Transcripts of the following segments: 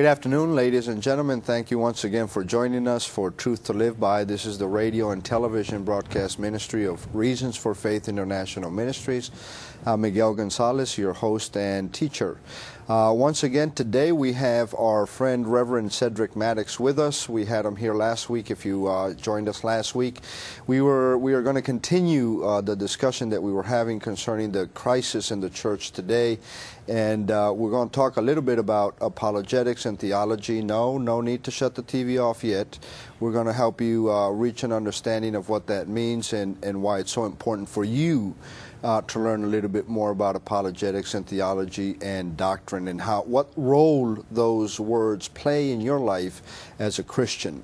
Good afternoon, ladies and gentlemen. Thank you once again for joining us for Truth to Live By. This is the radio and television broadcast ministry of Reasons for Faith International Ministries. I'm Miguel Gonzalez, your host and teacher. Once again, today we have our friend Reverend Cedric Maddox with us. We had him here last week. If you joined us last week, we are going to continue the discussion that we were having concerning the crisis in the church today. And we're going to talk a little bit about apologetics and theology. No need to shut the TV off yet. We're going to help you reach an understanding of what that means and why it's so important for you to learn a little bit more about apologetics and theology and doctrine and what role those words play in your life as a Christian.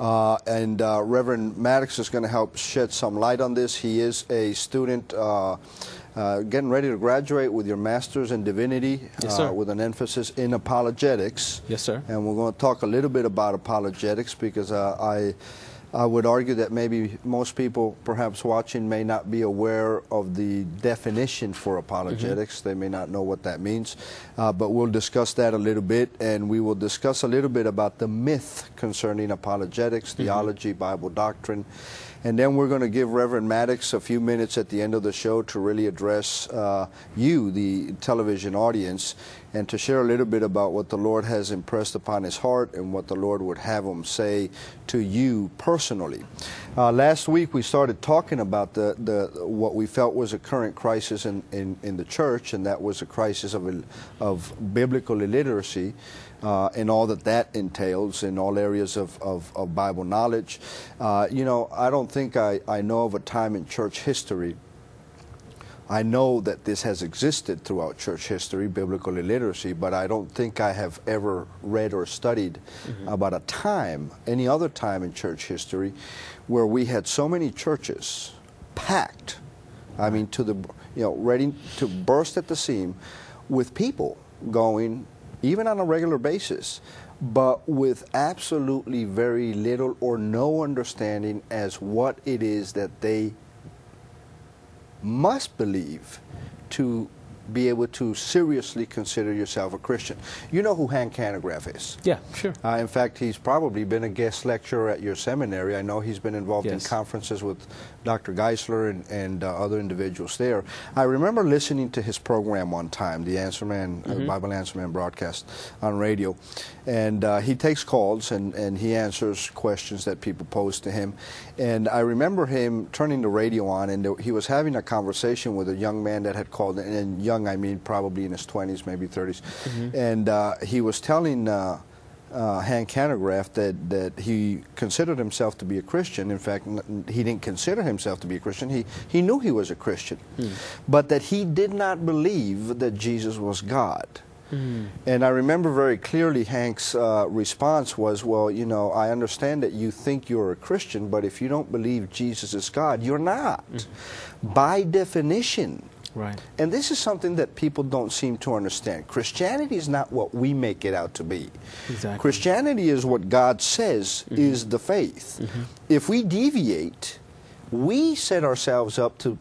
Reverend Maddox is going to help shed some light on this. He is a student getting ready to graduate with your master's in divinity, yes, sir. With an emphasis in apologetics. Yes, sir. And we're going to talk a little bit about apologetics because I would argue that maybe most people perhaps watching may not be aware of the definition for apologetics. They may not know what that means, but we'll discuss that a little bit, and we will discuss a little bit about the myth concerning apologetics, theology, Bible doctrine. And then we're going to give Reverend Maddox a few minutes at the end of the show to really address you, the television audience, and to share a little bit about what the Lord has impressed upon his heart and what the Lord would have him say to you personally. Last week we started talking about what we felt was a current crisis in the church, and that was a crisis of biblical illiteracy. And all that entails in all areas of Bible knowledge. You know, I don't think I know of a time in church history. I know that this has existed throughout church history, biblical illiteracy, but I don't think I have ever read or studied about a time, any other time in church history, where we had so many churches packed, I mean, ready to burst at the seam with people going, even on a regular basis, but with absolutely very little or no understanding as what it is that they must believe to be able to seriously consider yourself a Christian. You know who Hank Hanegraaff is? Yeah, sure. In fact, he's probably been a guest lecturer at your seminary. I know he's been involved in Yes. conferences with Dr. Geisler and other individuals there. I remember listening to his program one time, the Answer Man, Bible Answer Man broadcast on radio. And he takes calls and he answers questions that people pose to him. And I remember him turning the radio on, and he was having a conversation with a young man that had called, and young I mean probably in his 20s, maybe 30s. And he was telling Hank Hanegraaff that he considered himself to be a Christian. In fact, he didn't consider himself to be a Christian. He knew he was a Christian, but that he did not believe that Jesus was God. And I remember very clearly Hank's response was, well, you know, I understand that you think you're a Christian, but if you don't believe Jesus is God, you're not. By definition. Right. And this is something that people don't seem to understand. Christianity is not what we make it out to be. Exactly. Christianity is what God says is the faith. If we deviate, we set ourselves up to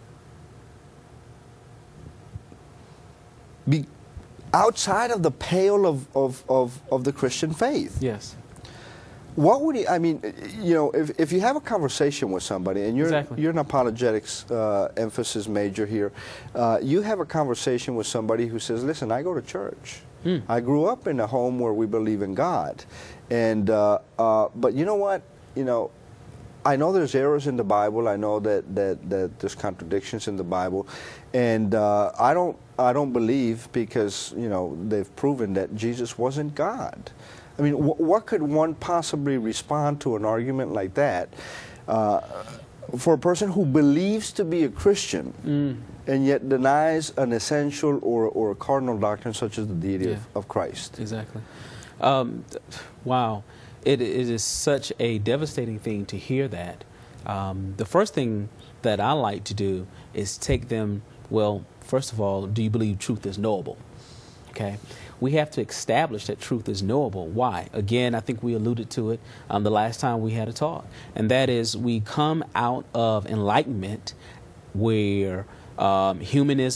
be outside of the pale of the Christian faith. Yes. What would I mean, you know, if you have a conversation with somebody, and you're an apologetics emphasis major here, you have a conversation with somebody who says, listen, I go to church. I grew up in a home where we believe in God. And, but you know what, you know, I know there's errors in the Bible. I know that there's contradictions in the Bible. And I don't believe, because, you know, they've proven that Jesus wasn't God. I mean, what could one possibly respond to an argument like that for a person who believes to be a Christian and yet denies an essential or a cardinal doctrine such as the deity of Christ? Exactly. Wow. It is such a devastating thing to hear that. The first thing that I like to do is take them, well, first of all, do you believe truth is knowable? Okay. We have to establish that truth is knowable. Why? Again, I think we alluded to it the last time we had a talk, and that is we come out of enlightenment where humanism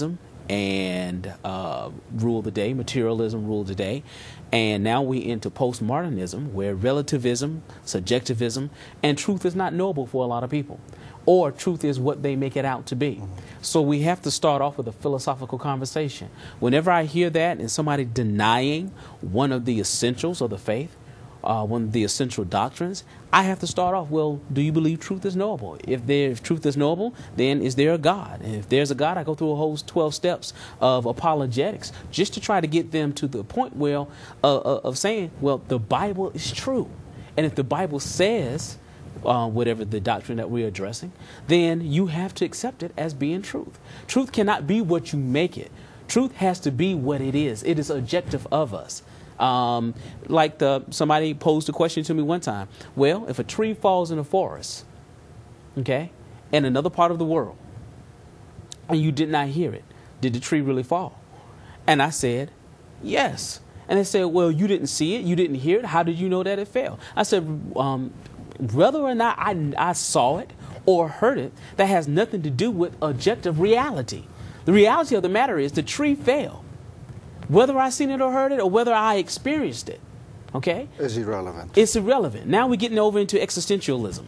and rule the day. Materialism ruled the day. And now we into postmodernism, where relativism, subjectivism, and truth is not knowable for a lot of people, or truth is what they make it out to be. So we have to start off with a philosophical conversation. Whenever I hear that and somebody denying one of the essentials of the faith, one of the essential doctrines, I have to start off, well, do you believe truth is knowable? If truth is knowable, then is there a God? And if there's a God, I go through a whole 12 steps of apologetics just to try to get them to the point where of saying, well, the Bible is true. And if the Bible says whatever the doctrine that we're addressing, then you have to accept it as being truth. Truth cannot be what you make it. Truth has to be what it is. It is objective of us. Somebody posed a question to me one time. Well, if a tree falls in a forest, okay, in another part of the world, and you did not hear it, did the tree really fall? And I said, yes. And they said, well, you didn't see it, you didn't hear it. How did you know that it fell? I said, whether or not I saw it or heard it, that has nothing to do with objective reality. The reality of the matter is the tree fell. Whether I seen it or heard it, or whether I experienced it, okay, is irrelevant. It's irrelevant. Now we're getting over into existentialism,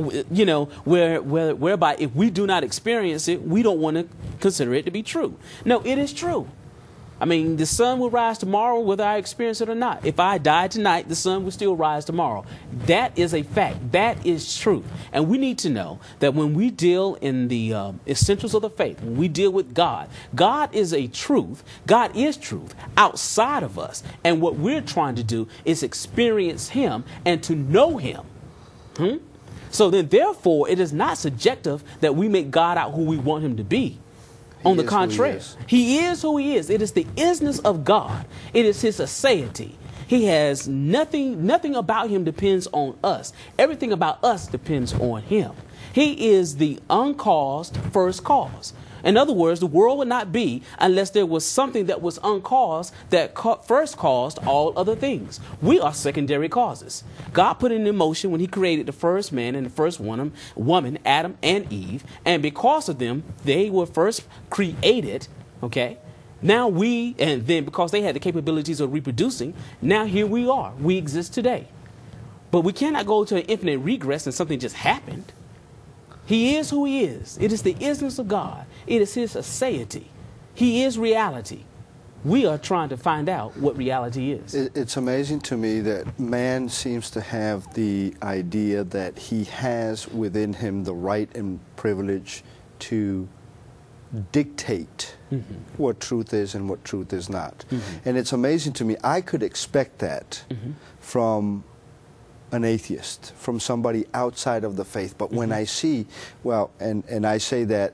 whereby if we do not experience it, we don't want to consider it to be true. No, it is true. I mean, the sun will rise tomorrow whether I experience it or not. If I die tonight, the sun will still rise tomorrow. That is a fact. That is truth. And we need to know that when we deal in the essentials of the faith, when we deal with God, God is a truth. God is truth outside of us. And what we're trying to do is experience Him and to know Him. So then, therefore, it is not subjective that we make God out who we want Him to be. On the contrary, He is who He is. It is the isness of God. It is His aseity. He has nothing about Him depends on us. Everything about us depends on Him. He is the uncaused first cause. In other words, the world would not be unless there was something that was uncaused that first caused all other things. We are secondary causes. God put it in motion when He created the first man and the first woman, Adam and Eve. And because of them, they were first created, okay? Now and then because they had the capabilities of reproducing, now here we are. We exist today. But we cannot go to an infinite regress and something just happened. He is who He is. It is the isness of God. It is His aseity. He is reality. We are trying to find out what reality is. It's amazing to me that man seems to have the idea that he has within him the right and privilege to dictate what truth is and what truth is not. And it's amazing to me. I could expect that from an atheist, from somebody outside of the faith. But when I see, and I say that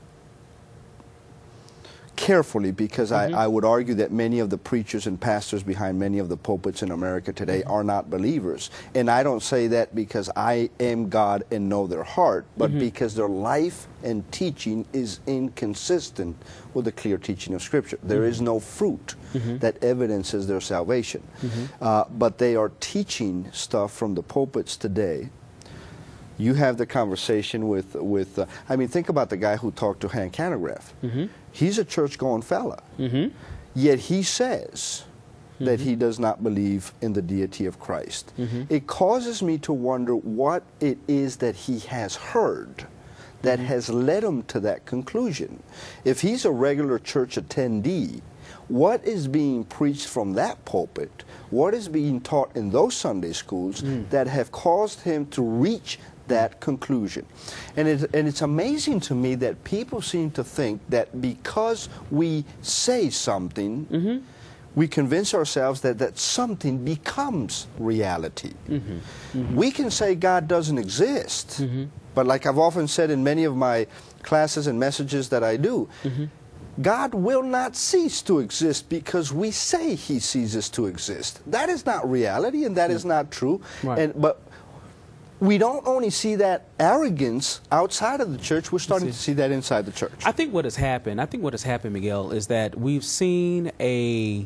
carefully because I would argue that many of the preachers and pastors behind many of the pulpits in America today are not believers. And I don't say that because I am God and know their heart, but because their life and teaching is inconsistent with the clear teaching of Scripture. There is no fruit that evidences their salvation. But they are teaching stuff from the pulpits today. You have the conversation with I mean, think about the guy who talked to Hank Hanegraaff. He's a church-going fella. Yet he says that he does not believe in the deity of Christ. It causes me to wonder what it is that he has heard that has led him to that conclusion. If he's a regular church attendee, what is being preached from that pulpit, what is being taught in those Sunday schools that have caused him to reach that conclusion? And it's amazing to me that people seem to think that because we say something, we convince ourselves that something becomes reality. We can say God doesn't exist, but like I've often said in many of my classes and messages that I do, God will not cease to exist because we say He ceases to exist. That is not reality, and that is not true. But we don't only see that arrogance outside of the church, we're starting to see that inside the church. I think what has happened, Miguel, is that we've seen the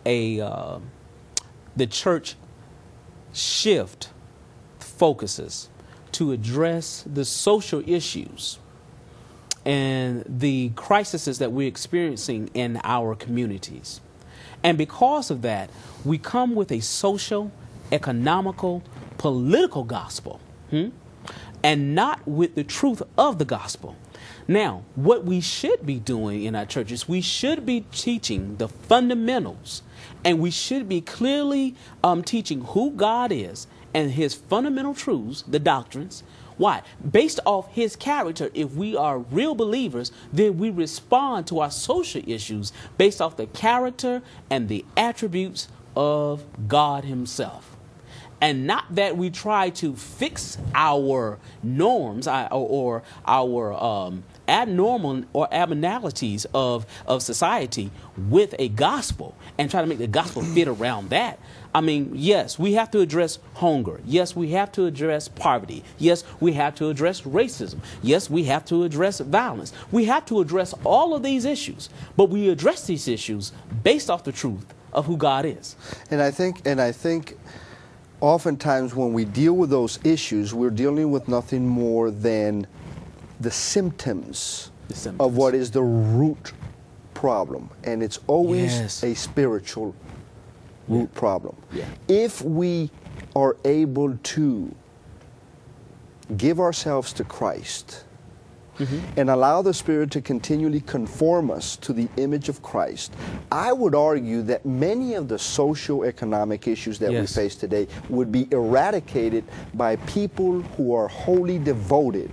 church shift focuses to address the social issues and the crises that we're experiencing in our communities. And because of that, we come with a social, economical, political gospel, and not with the truth of the gospel. Now, what we should be doing in our churches, we should be teaching the fundamentals, and we should be clearly teaching who God is and his fundamental truths, the doctrines. Why? Based off his character, if we are real believers, then we respond to our social issues based off the character and the attributes of God himself. And not that we try to fix our norms or our abnormal or abnormalities of society with a gospel and try to make the gospel fit around that. I mean, yes, we have to address hunger. Yes, we have to address poverty. Yes, we have to address racism. Yes, we have to address violence. We have to address all of these issues, but we address these issues based off the truth of who God is. And I think oftentimes when we deal with those issues, we're dealing with nothing more than the symptoms of what is the root problem. And it's always a spiritual root problem. Yeah. If we are able to give ourselves to Christ and allow the Spirit to continually conform us to the image of Christ, I would argue that many of the socio-economic issues that we face today would be eradicated by people who are wholly devoted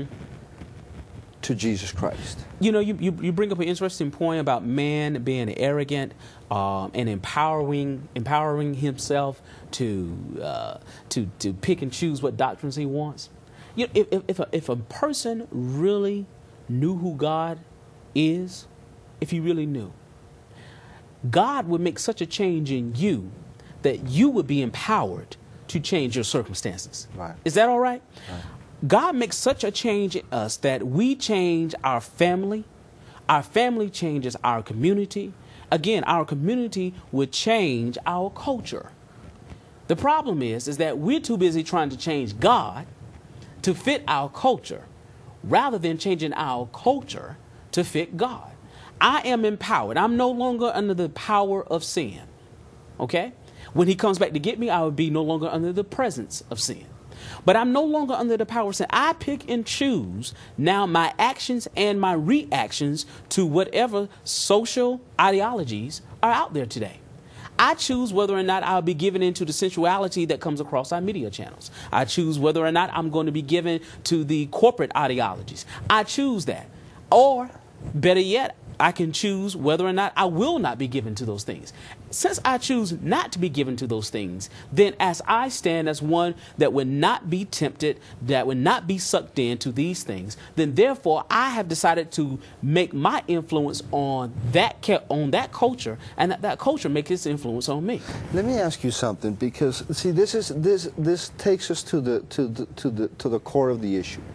to Jesus Christ. You know, you bring up an interesting point about man being arrogant and empowering himself to pick and choose what doctrines he wants. You know, if a person really knew who God is, if he really knew, God would make such a change in you that you would be empowered to change your circumstances. Right. Is that all right? Right. God makes such a change in us that we change our family changes our community. Again, our community would change our culture. The problem is that we're too busy trying to change God to fit our culture rather than changing our culture to fit God. I am empowered. I'm no longer under the power of sin. Okay? When he comes back to get me, I will be no longer under the presence of sin. But I'm no longer under the power of sin. I pick and choose now my actions and my reactions to whatever social ideologies are out there today. I choose whether or not I'll be given into the sensuality that comes across our media channels. I choose whether or not I'm going to be given to the corporate ideologies. I choose that. Or, better yet, I can choose whether or not I will not be given to those things. Since I choose not to be given to those things, then as I stand as one that would not be tempted, that would not be sucked into these things, then therefore I have decided to make my influence on that culture, and that culture make its influence on me. Let me ask you something, because see, this takes us to the core of the issue.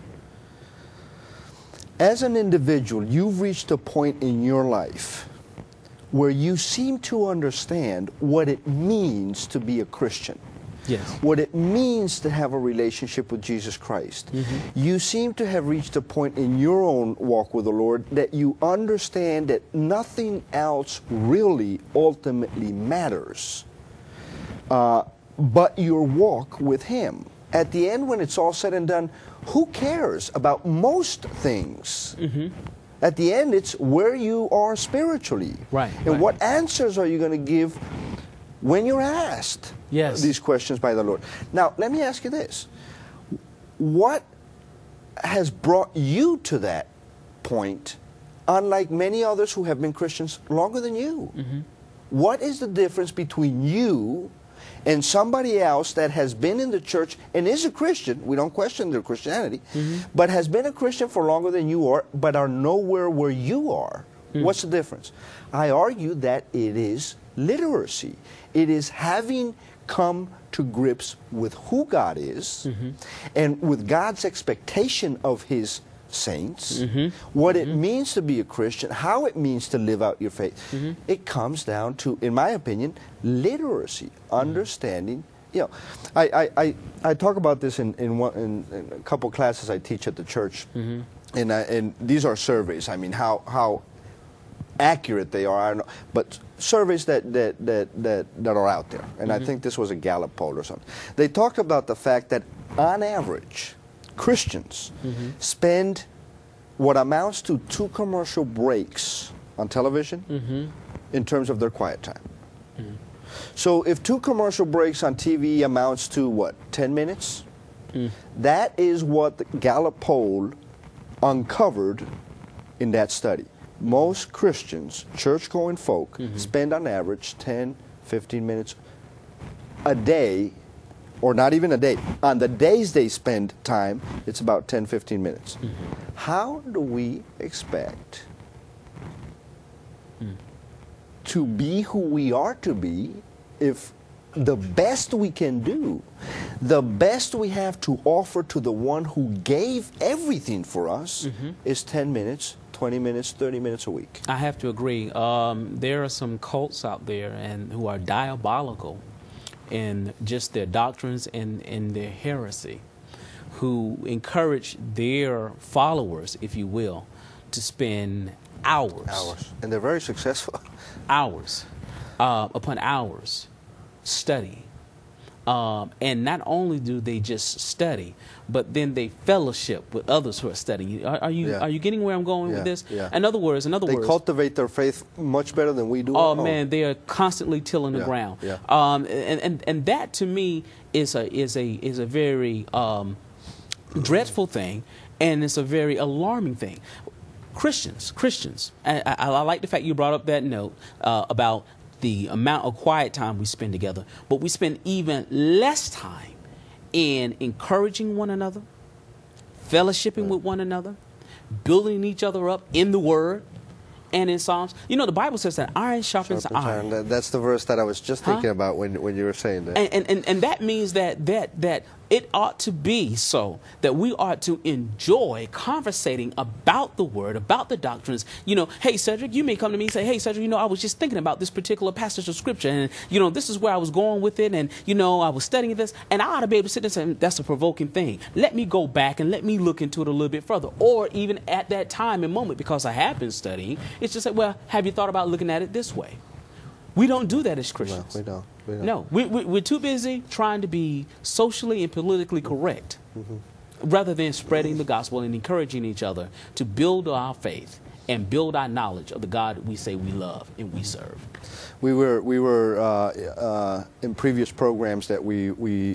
As an individual, you've reached a point in your life where you seem to understand what it means to be a Christian. Yes. What it means to have a relationship with Jesus Christ. You seem to have reached a point in your own walk with the Lord that you understand that nothing else really ultimately matters but your walk with Him. At the end, when it's all said and done, who cares about most things? At the end, it's where you are spiritually. Right. And what answers are you going to give when you're asked these questions by the Lord? Now, let me ask you this. What has brought you to that point, unlike many others who have been Christians longer than you? What is the difference between you and somebody else that has been in the church and is a Christian, we don't question their Christianity, but has been a Christian for longer than you are, but are nowhere where you are? What's the difference? I argue that it is literacy. It is having come to grips with who God is and with God's expectation of His saints, what it means to be a Christian, how it means to live out your faith. It comes down to, in my opinion, literacy, understanding. You know, I talk about this in a couple classes I teach at the church, and these are surveys. I mean, how accurate they are, I don't know, but surveys that are out there. And I think this was a Gallup poll or something. They talked about the fact that on average, Christians spend what amounts to 2 commercial breaks on television in terms of their quiet time. So if 2 commercial breaks on TV amounts to what, 10 minutes? That is what the Gallup poll uncovered in that study. Most Christians, church-going folk, spend on average 10, 15 minutes a day, or not even a day. On the days they spend time, it's about 10, 15 minutes. How do we expect to be who we are to be if the best we can do, the best we have to offer to the one who gave everything for us is 10 minutes, 20 minutes, 30 minutes a week? I have to agree. There are some cults out there and who are diabolical in just their doctrines and in their heresy, who encourage their followers, if you will, to spend hours. And they're very successful. Hours upon hours study. And not only do they just study, but then they fellowship with others who are studying. Are you getting where I'm going with this? Yeah. In other words, they cultivate their faith much better than we do. Oh man, they are constantly tilling the ground. Yeah. And that to me is a very dreadful thing, and it's a very alarming thing. Christians. I like the fact you brought up that note about the amount of quiet time we spend together, but we spend even less time in encouraging one another, fellowshipping with one another, building each other up in the Word and in Psalms. You know, the Bible says that iron sharpens iron. That's the verse that I was just thinking about when you were saying that. And that means that it ought to be so that we ought to enjoy conversating about the Word, about the doctrines. You know, hey, Cedric, you may come to me and say, hey, Cedric, I was just thinking about this particular passage of Scripture, and, this is where I was going with it, and, I was studying this, and I ought to be able to sit there and say, that's a provoking thing. Let me go back and let me look into it a little bit further. Or even at that time and moment, because I have been studying, it's just like, well, have you thought about looking at it this way? We don't do that as Christians. No, we don't. No, we're too busy trying to be socially and politically correct rather than spreading the gospel and encouraging each other to build our faith and build our knowledge of the God we say we love and we serve. We were in previous programs that we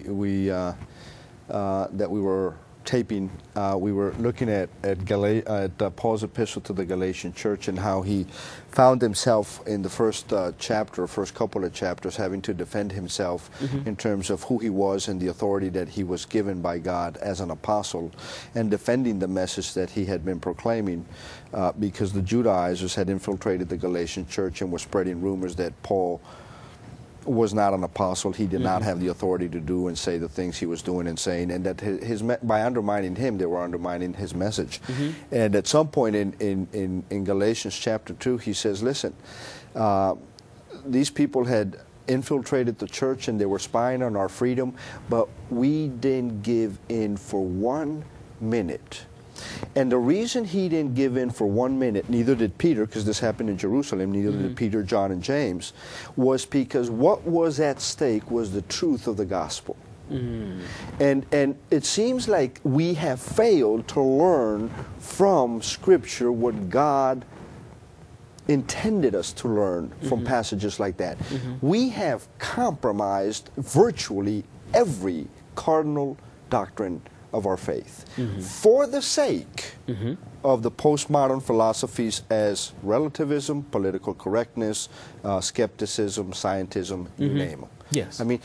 were taping, we were looking at Paul's epistle to the Galatian church and how he found himself in the first couple of chapters having to defend himself in terms of who he was and the authority that he was given by God as an apostle, and defending the message that he had been proclaiming because the Judaizers had infiltrated the Galatian church and were spreading rumors that Paul was not an apostle. He did not have the authority to do and say the things he was doing and saying, and that by undermining him, they were undermining his message. And at some point in Galatians chapter 2, he says, listen, these people had infiltrated the church and they were spying on our freedom, but we didn't give in for 1 minute. And the reason he didn't give in for 1 minute, neither did Peter, because this happened in Jerusalem, neither did Peter, John, and James, was because what was at stake was the truth of the gospel. And it seems like we have failed to learn from Scripture what God intended us to learn from passages like that. We have compromised virtually every cardinal doctrine of our faith for the sake of the postmodern philosophies as relativism, political correctness, skepticism, scientism, you name them. Yes. I mean,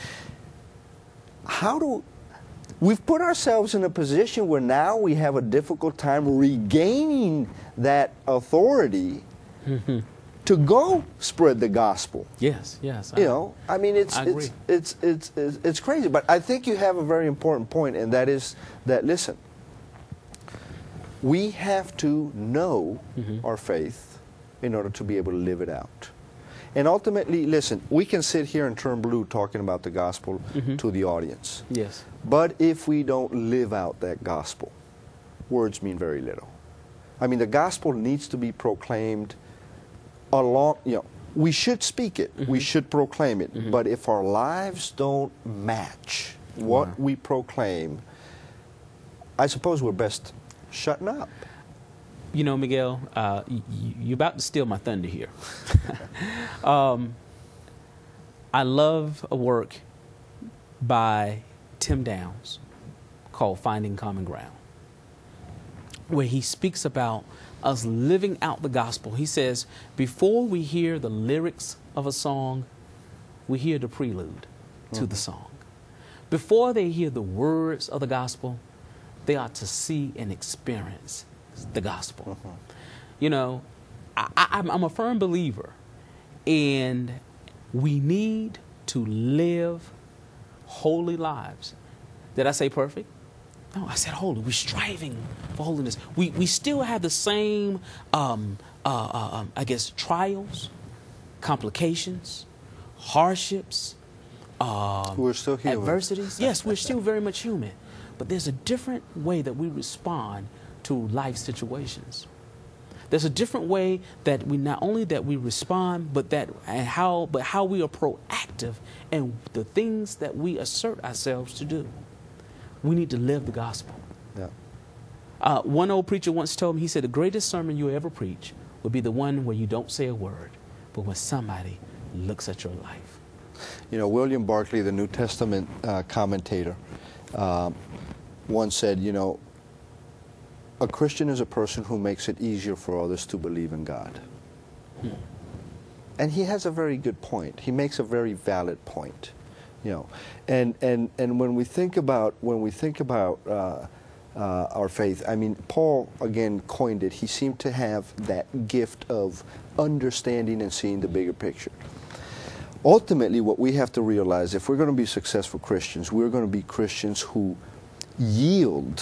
we've put ourselves in a position where now we have a difficult time regaining that authority to go spread the gospel. Yes. I mean, it's crazy. But I think you have a very important point, and that is that, listen, we have to know our faith in order to be able to live it out. And ultimately, listen, we can sit here and turn blue talking about the gospel to the audience. Yes. But if we don't live out that gospel, words mean very little. I mean, the gospel needs to be proclaimed along, we should speak it, we should proclaim it, but if our lives don't match what we proclaim, I suppose we're best shutting up. You know, Miguel, you're about to steal my thunder here. I love a work by Tim Downs called Finding Common Ground, where he speaks about us living out the gospel. He says, before we hear the lyrics of a song, we hear the prelude to the song. Before they hear the words of the gospel, they ought to see and experience the gospel. You know, I'm a firm believer in we need to live holy lives. Did I say perfect? No, I said holy. We're striving for holiness. We still have the same, I guess, trials, complications, hardships, we're still human. adversities. Yes, we're still very much human. But there's a different way that we respond to life situations. There's a different way that we not only that we respond, but how we are proactive in the things that we assert ourselves to do. We need to live the gospel. Yeah. One old preacher once told me, he said, the greatest sermon you ever preach will be the one where you don't say a word, but when somebody looks at your life. You know, William Barclay, the New Testament commentator, once said, you know, a Christian is a person who makes it easier for others to believe in God. And he has a very good point. He makes a very valid point. You know, and when we think about our faith, I mean, Paul again coined it. He seemed to have that gift of understanding and seeing the bigger picture. Ultimately, what we have to realize, if we're going to be successful Christians, we're going to be Christians who yield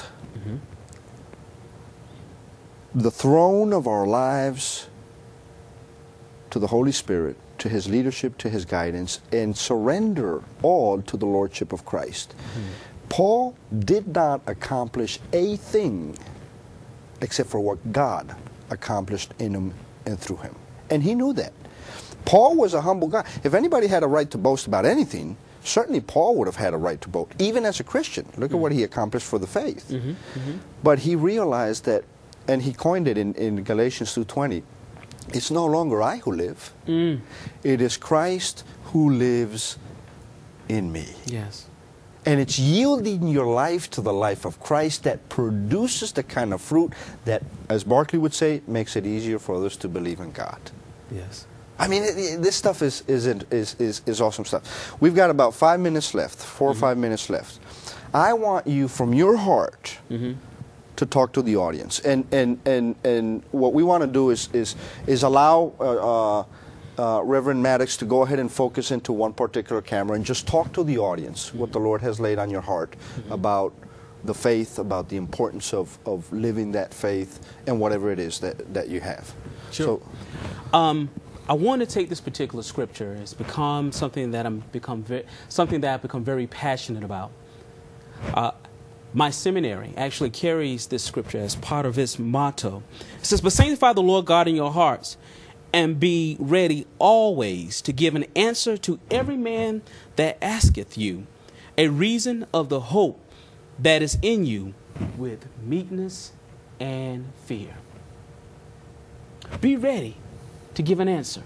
the throne of our lives to the Holy Spirit, to His leadership, to His guidance, and surrender all to the Lordship of Christ. Paul did not accomplish a thing except for what God accomplished in him and through him. And he knew that. Paul was a humble guy. If anybody had a right to boast about anything, certainly Paul would have had a right to boast, even as a Christian. Look at what he accomplished for the faith. But he realized that, and he coined it in Galatians 2:20, it's no longer I who live. It is Christ who lives in me. Yes. And it's yielding your life to the life of Christ that produces the kind of fruit that, as Barclay would say, makes it easier for others to believe in God. Yes. I mean, this stuff is awesome stuff. We've got about 5 minutes left, 4 or 5 minutes left. I want you, from your heart, to talk to the audience. And what we want to do is allow Reverend Maddox to go ahead and focus into one particular camera and just talk to the audience what the Lord has laid on your heart about the faith, about the importance of living that faith, and whatever it is that you have. Sure. So, I want to take this particular scripture. It's become something that I've become very passionate about. My seminary actually carries this scripture as part of its motto. It says, "But sanctify the Lord God in your hearts, and be ready always to give an answer to every man that asketh you a reason of the hope that is in you with meekness and fear." Be ready to give an answer.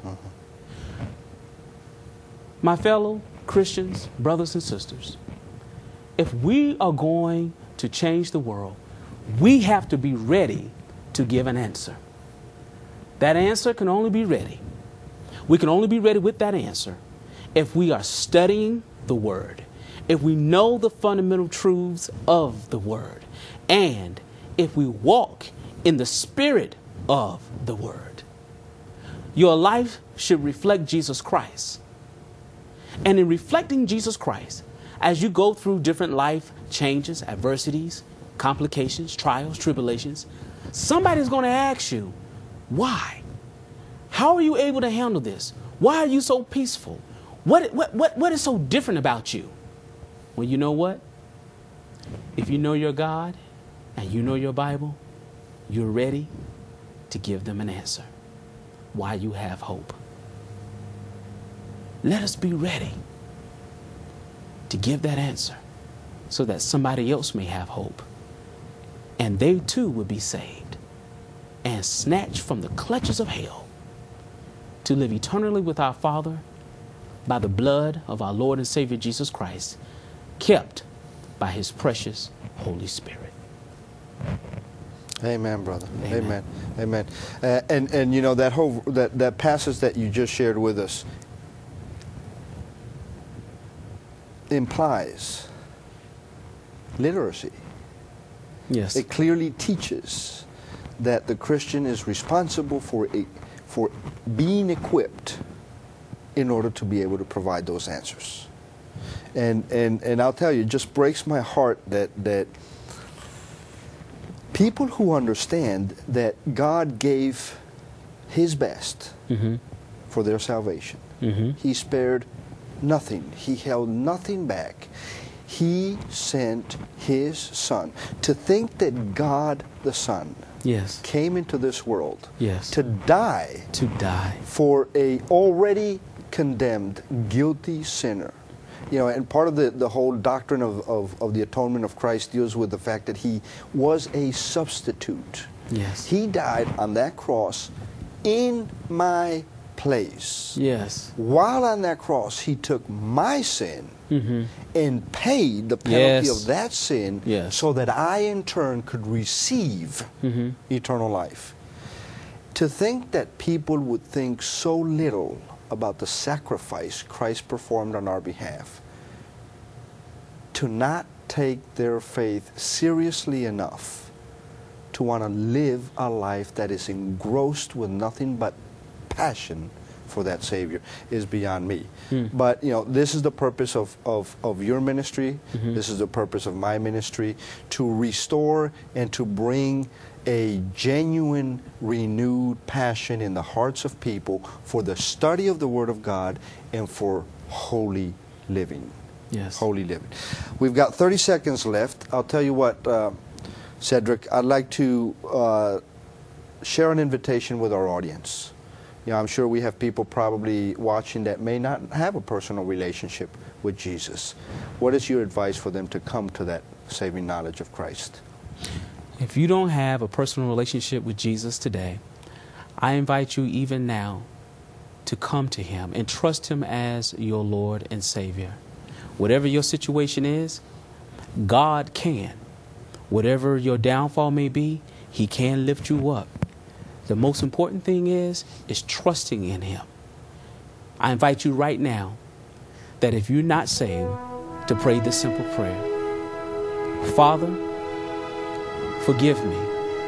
My fellow Christians, brothers and sisters, if we are going to change the world, we have to be ready to give an answer. That answer can only be ready. We can only be ready with that answer if we are studying the Word, if we know the fundamental truths of the Word, and if we walk in the spirit of the Word. Your life should reflect Jesus Christ. And in reflecting Jesus Christ, as you go through different life changes, adversities, complications, trials, tribulations, somebody's going to ask you, why? How are you able to handle this? Why are you so peaceful? What is so different about you? Well, you know what? If you know your God and you know your Bible, you're ready to give them an answer while you have hope. Let us be ready to give that answer so that somebody else may have hope, and they too will be saved and snatched from the clutches of hell to live eternally with our Father by the blood of our Lord and Savior Jesus Christ, kept by his precious Holy Spirit. Amen, brother. Amen. Amen. And you know, that passage that you just shared with us implies literacy. Yes. It clearly teaches that the Christian is responsible for being equipped in order to be able to provide those answers. And I'll tell you, it just breaks my heart that people who understand that God gave his best for their salvation. He spared nothing. He held nothing back. He sent his Son. To think that God the Son came into this world to die for a already condemned, guilty sinner. You know, and part of the whole doctrine of the atonement of Christ deals with the fact that he was a substitute. Yes. He died on that cross in my place. Yes. While on that cross, he took my sin and paid the penalty of that sin so that I in turn could receive eternal life. To think that people would think so little about the sacrifice Christ performed on our behalf, to not take their faith seriously enough to want to live a life that is engrossed with nothing but passion for that Savior, is beyond me. But you know, this is the purpose of your ministry. This is the purpose of my ministry, to restore and to bring a genuine, renewed passion in the hearts of people for the study of the Word of God and for holy living. Yes. Holy living. We've got 30 seconds left. I'll tell you what, Cedric, I'd like to share an invitation with our audience. You know, I'm sure we have people probably watching that may not have a personal relationship with Jesus. What is your advice for them to come to that saving knowledge of Christ? If you don't have a personal relationship with Jesus today, I invite you even now to come to him and trust him as your Lord and Savior. Whatever your situation is, God can. Whatever your downfall may be, he can lift you up. The most important thing is trusting in him. I invite you right now that if you're not saved, to pray this simple prayer. Father, forgive me,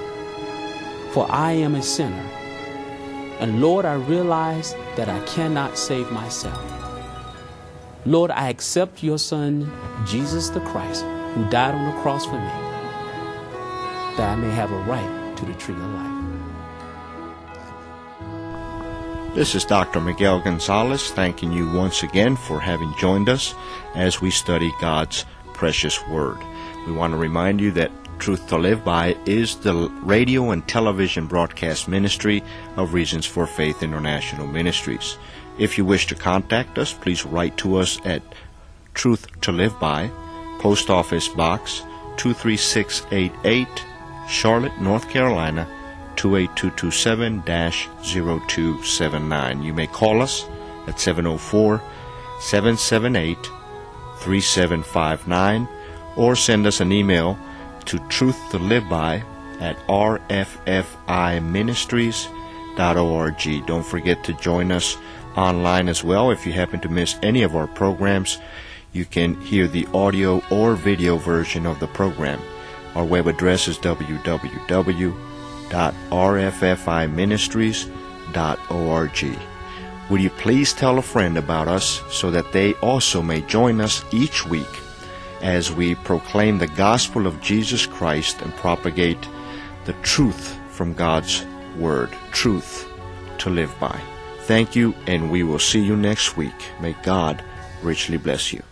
for I am a sinner. And Lord, I realize that I cannot save myself. Lord, I accept your Son, Jesus the Christ, who died on the cross for me, that I may have a right to the tree of life. This is Dr. Miguel Gonzalez thanking you once again for having joined us as we study God's precious Word. We want to remind you that Truth to Live By is the radio and television broadcast ministry of Reasons for Faith International Ministries. If you wish to contact us, please write to us at Truth to Live By, Post Office Box 23688, Charlotte, North Carolina 28227-0279. You may call us at 704-778-3759 or send us an email to truthtoliveby@rffiministries.org. Don't forget to join us online as well. If you happen to miss any of our programs, you can hear the audio or video version of the program. Our web address is www.rffiministries.org. Would you please tell a friend about us so that they also may join us each week as we proclaim the gospel of Jesus Christ and propagate the truth from God's Word, truth to live by. Thank you, and we will see you next week. May God richly bless you.